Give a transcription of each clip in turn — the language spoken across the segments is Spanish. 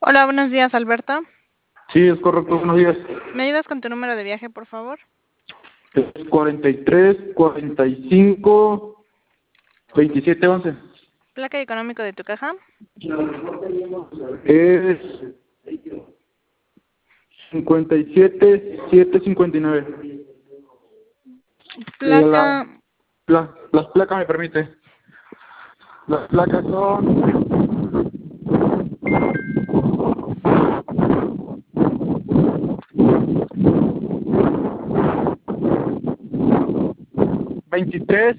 Hola, buenos días, Alberto. Sí, es correcto, buenos días. ¿Me ayudas con tu número de viaje, por favor? Es 43, 45, 27, 11. Placa y económico de tu caja. Es 57, 759. Placa, Las placas me permite. Las placas son 23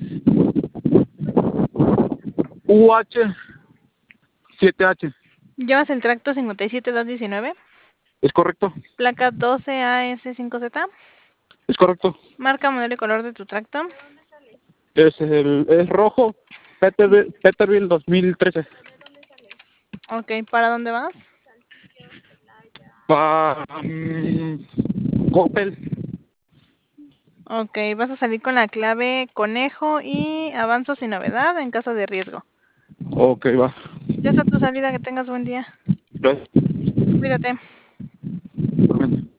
UH 7H. ¿llevas el tracto 57219? ¿Es correcto? Placa 12AS5Z. ¿Es correcto? Marca, modelo y color de tu tracto. Es rojo, Peterbilt 2013. Ok, ¿para dónde vas? Coppel. Ok, vas a salir con la clave conejo y avanzo sin novedad en caso de riesgo. Ok, va. Ya está tu salida, que tengas buen día. Gracias. Cuídate.